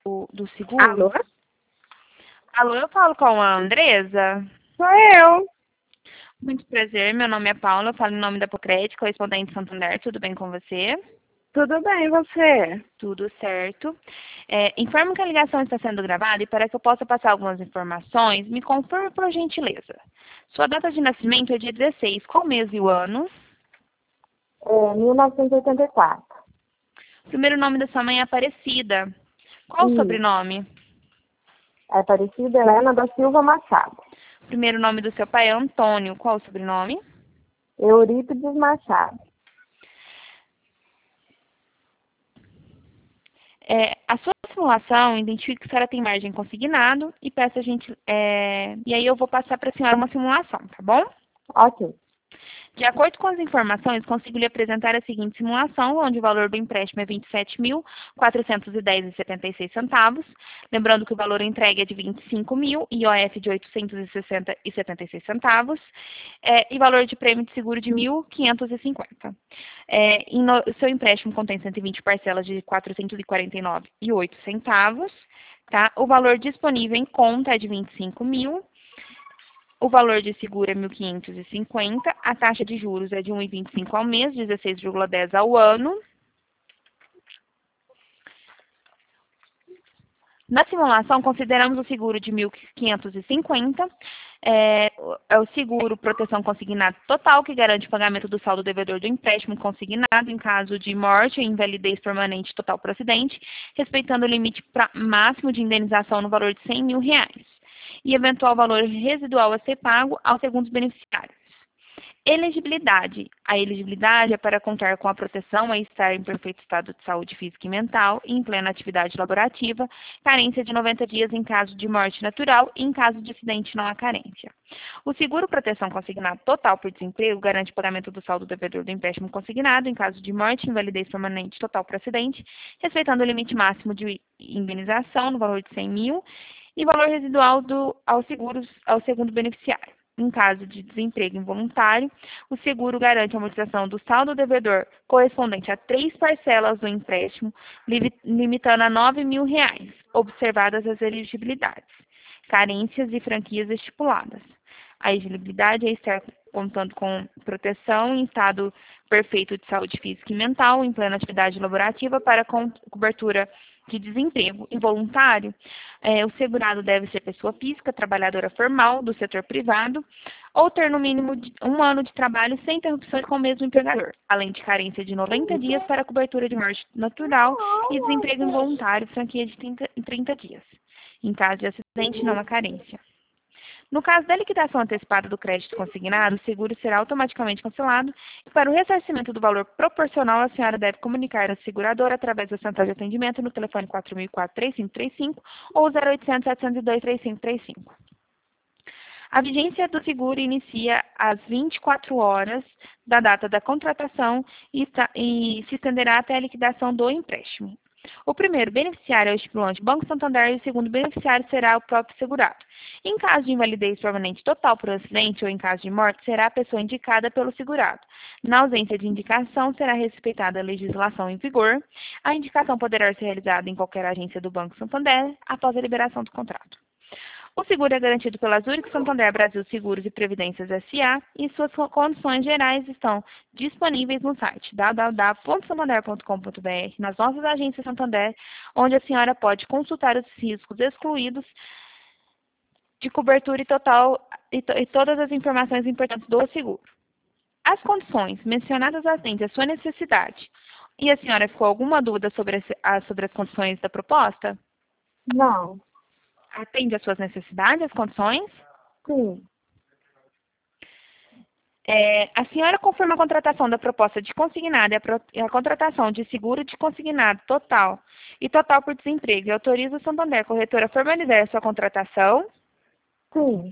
do seguro? Alô? Alô, eu falo com a Andresa. Sou eu. Muito prazer, meu nome é Paula, eu falo em nome da Pocred, correspondente de Santander, tudo bem com você? Tudo bem, e você? Tudo certo. Informo que a ligação está sendo gravada e para que eu possa passar algumas informações, me confirme por gentileza. Sua data de nascimento é dia 16, qual mês e o ano? 1984. O primeiro nome da sua mãe é Aparecida. Qual o Isso. sobrenome? É Aparecida Helena da Silva Machado. O primeiro nome do seu pai é Antônio. Qual o sobrenome? Eurípides Machado. A sua simulação identifica que a senhora tem margem consignado e peço a gente. E aí eu vou passar para a senhora uma simulação, tá bom? Ok. De acordo com as informações, consigo lhe apresentar a seguinte simulação, onde o valor do empréstimo é R$ 27.410,76. Lembrando que o valor entregue é de R$ 25.000, IOF de R$ 860,76, e valor de prêmio de seguro de R$ 1.550. O seu empréstimo contém 120 parcelas de R$ 449,08. Tá? O valor disponível em conta é de R$ 25.000. O valor de seguro é 1.550, a taxa de juros é de 1,25 ao mês, 16,10 ao ano. Na simulação, consideramos o seguro de 1.550, é o seguro proteção consignado total, que garante o pagamento do saldo devedor do empréstimo consignado em caso de morte ou invalidez permanente total por acidente, respeitando o limite máximo de indenização no valor de R$ 100.000. E eventual valor residual a ser pago aos segundos beneficiários. Elegibilidade. A elegibilidade é para contar com a proteção a estar em perfeito estado de saúde física e mental, em plena atividade laborativa, carência de 90 dias em caso de morte natural e em caso de acidente não há carência. O seguro proteção consignado total por desemprego garante o pagamento do saldo devedor do empréstimo consignado em caso de morte, invalidez permanente total por acidente, respeitando o limite máximo de indenização no valor de 100.000 e valor residual ao segundo beneficiário. Em caso de desemprego involuntário, o seguro garante a amortização do saldo devedor correspondente a 3 parcelas do empréstimo, limitando a R$ 9.000, observadas as elegibilidades, carências e franquias estipuladas. A elegibilidade é estar contando com proteção em estado perfeito de saúde física e mental, em plena atividade laborativa, para cobertura de desemprego involuntário. O segurado deve ser pessoa física, trabalhadora formal do setor privado, ou ter no mínimo 1 ano de trabalho sem interrupções com o mesmo empregador, além de carência de 90 dias para cobertura de morte natural e desemprego involuntário, franquia de 30 dias. Em caso de acidente, não há carência. No caso da liquidação antecipada do crédito consignado, o seguro será automaticamente cancelado e para o ressarcimento do valor proporcional, a senhora deve comunicar ao segurador através da central de atendimento no telefone 4004-3535 ou 0800-702-3535. A vigência do seguro inicia às 24 horas da data da contratação e se estenderá até a liquidação do empréstimo. O primeiro beneficiário é o estipulante Banco Santander e o segundo beneficiário será o próprio segurado. Em caso de invalidez permanente total por acidente ou em caso de morte, será a pessoa indicada pelo segurado. Na ausência de indicação, será respeitada a legislação em vigor. A indicação poderá ser realizada em qualquer agência do Banco Santander após a liberação do contrato. O seguro é garantido pela Zurich Santander Brasil Seguros e Previdências S.A. e suas condições gerais estão disponíveis no site www.santander.com.br, nas nossas agências Santander, onde a senhora pode consultar os riscos excluídos de cobertura e todas as informações importantes do seguro. As condições mencionadas atendem à sua necessidade. E a senhora ficou alguma dúvida sobre as condições da proposta? Não. Atende às suas necessidades, as condições? Sim. A senhora confirma a contratação da proposta de consignado e a contratação de seguro de consignado total e total por desemprego e autoriza o Santander Corretora a formalizar a sua contratação? Sim.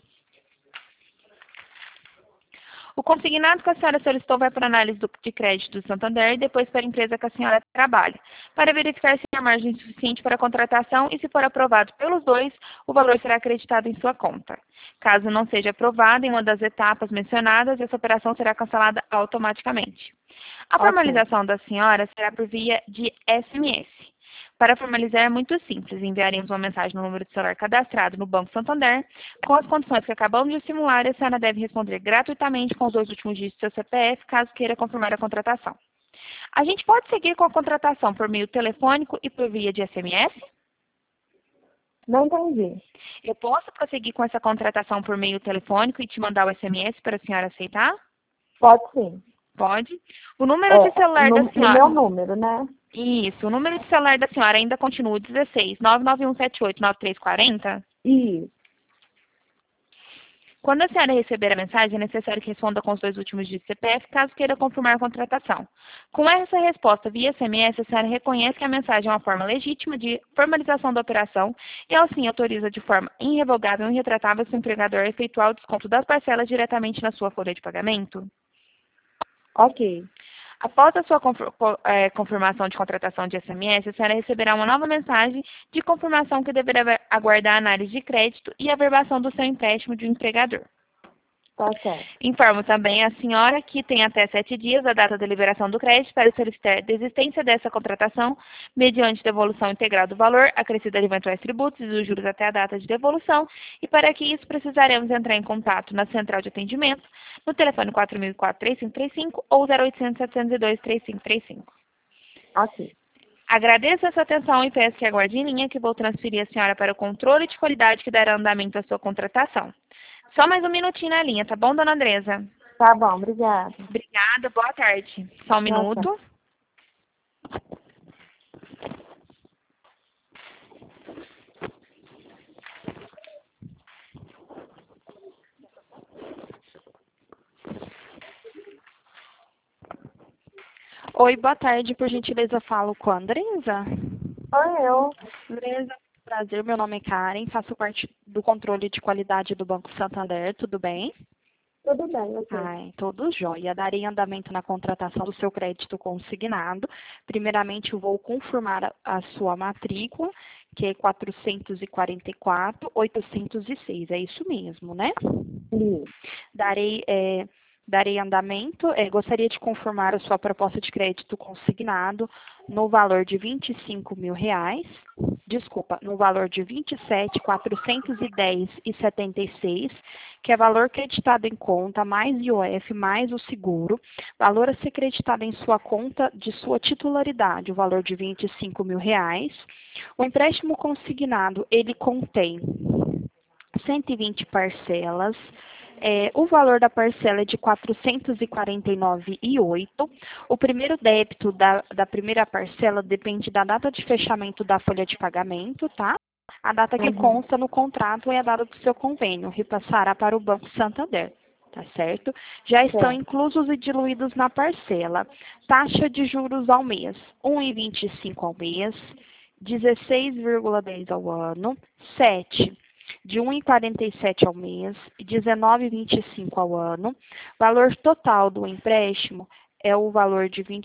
O consignado que a senhora solicitou vai para a análise de crédito do Santander e depois para a empresa que a senhora trabalha, para verificar se há margem suficiente para a contratação e, se for aprovado pelos dois, o valor será acreditado em sua conta. Caso não seja aprovado em uma das etapas mencionadas, essa operação será cancelada automaticamente. A formalização da senhora será por via de SMS. Para formalizar é muito simples. Enviaremos uma mensagem no número de celular cadastrado no Banco Santander com as condições que acabamos de simular e a senhora deve responder gratuitamente com os 2 últimos dígitos do seu CPF, caso queira confirmar a contratação. A gente pode seguir com a contratação por meio telefônico e por via de SMS? Não entendi. Eu posso prosseguir com essa contratação por meio telefônico e te mandar o SMS para a senhora aceitar? Pode sim. Pode. O número de celular da No senhora... meu número, né? Isso. O número de celular da senhora ainda continua 16 99178 9340? Isso. Quando a senhora receber a mensagem, é necessário que responda com os 2 últimos dígitos do CPF, caso queira confirmar a contratação. Com essa resposta via SMS, a senhora reconhece que a mensagem é uma forma legítima de formalização da operação e, assim, autoriza de forma irrevogável e irretratável seu empregador a efetuar o desconto das parcelas diretamente na sua folha de pagamento? Ok. Após a sua confirmação de contratação de SMS, a senhora receberá uma nova mensagem de confirmação que deverá aguardar a análise de crédito e a averbação do seu empréstimo de um empregador. Tá certo. Informo também a senhora que tem até 7 dias da data da liberação do crédito para solicitar a desistência dessa contratação, mediante devolução integral do valor, acrescida de eventuais tributos e dos juros até a data de devolução, e para que isso precisaremos entrar em contato na central de atendimento, no telefone 4004-3535 ou 0800-702-3535. Ok. Agradeço a sua atenção e peço que aguarde em linha que vou transferir a senhora para o controle de qualidade que dará andamento à sua contratação. Só mais um minutinho na linha, tá bom, dona Andresa? Tá bom, obrigada. Obrigada, boa tarde. Só um Boa tarde. minuto. Oi, boa tarde. Por gentileza, falo com a Andresa. Sou eu. Andresa, prazer. Meu nome é Karen. Faço parte do controle de qualidade do Banco Santander. Tudo bem? Tudo bem, ok. Ai, tudo jóia. Darei andamento na contratação do seu crédito consignado. Primeiramente, eu vou confirmar a sua matrícula, que é 444-806. É isso mesmo, né? Isso. Darei andamento. Gostaria de confirmar a sua proposta de crédito consignado no valor de R$ 25.000. Desculpa, no valor de 27.410,76, que é valor creditado em conta, mais IOF, mais o seguro, valor a ser creditado em sua conta de sua titularidade, o valor de R$ 25.000. O empréstimo consignado, ele contém 120 parcelas. O valor da parcela é de R$ 449,08. O primeiro débito da primeira parcela depende da data de fechamento da folha de pagamento, tá? A data que consta no contrato é a data do seu convênio, repassará para o Banco Santander, tá certo? Já estão inclusos e diluídos na parcela. Taxa de juros ao mês, 1,25 ao mês, 16,10 ao ano, 7 de 1,47 ao mês e 19,25 ao ano. Valor total do empréstimo é o valor de R$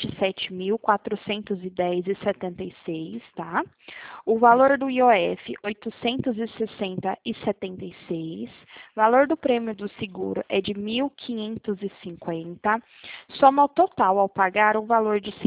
27.410,76, tá? O valor do IOF, R$ 860,76. Valor do prêmio do seguro é de R$ 1.550. Soma o total ao pagar o valor de R$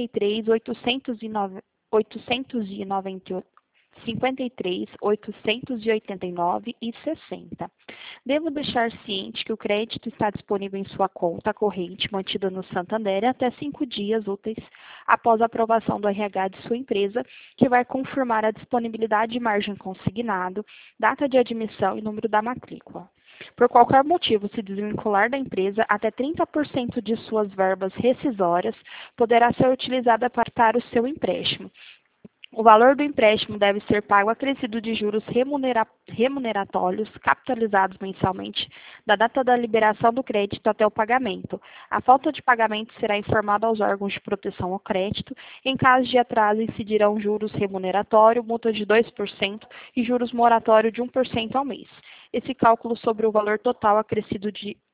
53.889,60. Devo deixar ciente que o crédito está disponível em sua conta corrente mantida no Santander até 5 dias úteis após a aprovação do RH de sua empresa, que vai confirmar a disponibilidade de margem consignado, data de admissão e número da matrícula. Por qualquer motivo se desvincular da empresa, até 30% de suas verbas rescisórias poderá ser utilizada para o seu empréstimo. O valor do empréstimo deve ser pago acrescido de juros remuneratórios capitalizados mensalmente da data da liberação do crédito até o pagamento. A falta de pagamento será informada aos órgãos de proteção ao crédito. Em caso de atraso, incidirão juros remuneratório, multa de 2% e juros moratório de 1% ao mês. Esse cálculo sobre o valor total acrescido de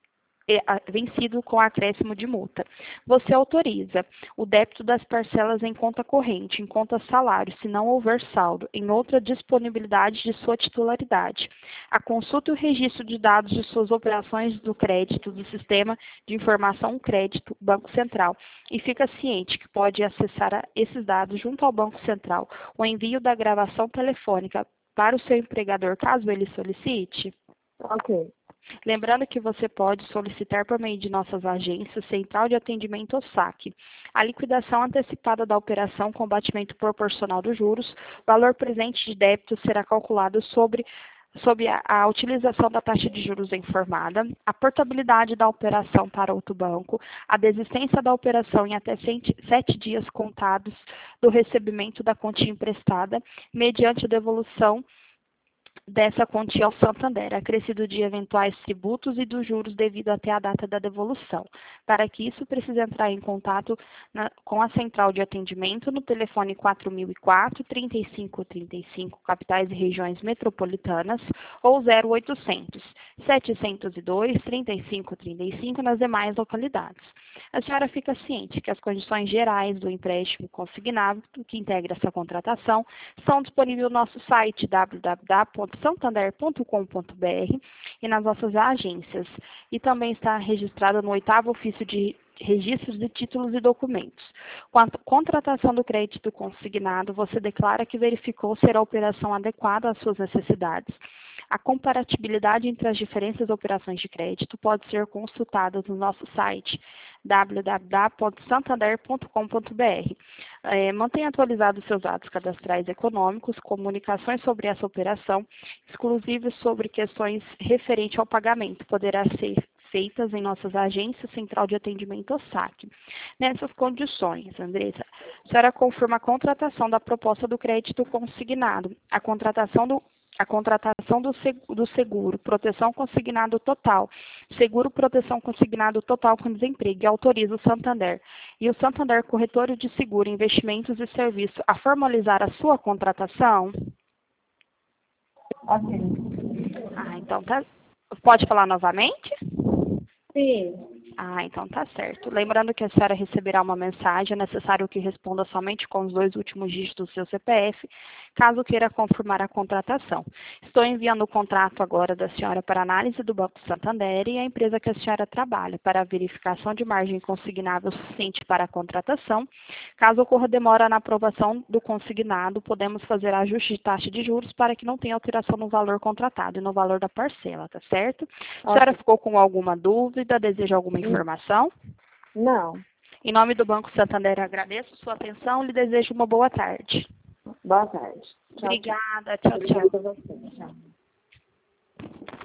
vencido com acréscimo de multa. Você autoriza o débito das parcelas em conta corrente, em conta salário, se não houver saldo, em outra disponibilidade de sua titularidade. A consulta e o registro de dados de suas operações do crédito do Sistema de Informação Crédito Banco Central. E fica ciente que pode acessar esses dados junto ao Banco Central, o envio da gravação telefônica para o seu empregador, caso ele solicite. Ok. Lembrando que você pode solicitar por meio de nossas agências, Central de Atendimento ou SAC, a liquidação antecipada da operação com batimento proporcional dos juros. Valor presente de débito será calculado sob a utilização da taxa de juros informada, a portabilidade da operação para outro banco, a desistência da operação em até 7 dias contados do recebimento da quantia emprestada, mediante a devolução dessa quantia ao Santander, acrescido de eventuais tributos e dos juros devido até a data da devolução. Para que isso, precisa entrar em contato com a Central de Atendimento no telefone 4004-3535, capitais e regiões metropolitanas, ou 0800 702 3535 nas demais localidades. A senhora fica ciente que as condições gerais do empréstimo consignado, que integra essa contratação, estão disponíveis no nosso site www.santander.com.br e nas nossas agências. E também está registrado no 8º ofício de registros de títulos e documentos. Quanto à contratação do crédito consignado, você declara que verificou ser a operação adequada às suas necessidades. A comparatibilidade entre as diferentes operações de crédito pode ser consultada no nosso site www.santander.com.br. Mantenha atualizados seus dados cadastrais econômicos, comunicações sobre essa operação, exclusivas sobre questões referentes ao pagamento, poderá ser feitas em nossas agências Central de Atendimento ou SAC. Nessas condições, Andressa, a senhora confirma a contratação da proposta do crédito consignado, a contratação do seguro, proteção consignado total, seguro proteção consignado total com desemprego, e autoriza o Santander. E o Santander Corretora de Seguro, Investimentos e Serviços a formalizar a sua contratação? Ok. Então tá. Pode falar novamente? Sim. Então tá certo. Lembrando que a senhora receberá uma mensagem, é necessário que responda somente com os 2 últimos dígitos do seu CPF, caso queira confirmar a contratação. Estou enviando o contrato agora da senhora para análise do Banco Santander e a empresa que a senhora trabalha para a verificação de margem consignável suficiente para a contratação. Caso ocorra demora na aprovação do consignado, podemos fazer ajuste de taxa de juros para que não tenha alteração no valor contratado e no valor da parcela, tá certo? A senhora ficou com alguma dúvida? Deseja alguma informação? Não. Em nome do Banco Santander, agradeço sua atenção e lhe desejo uma boa tarde. Boa tarde. Tchau, Obrigada. Tchau, tchau. Obrigada a você. Tchau.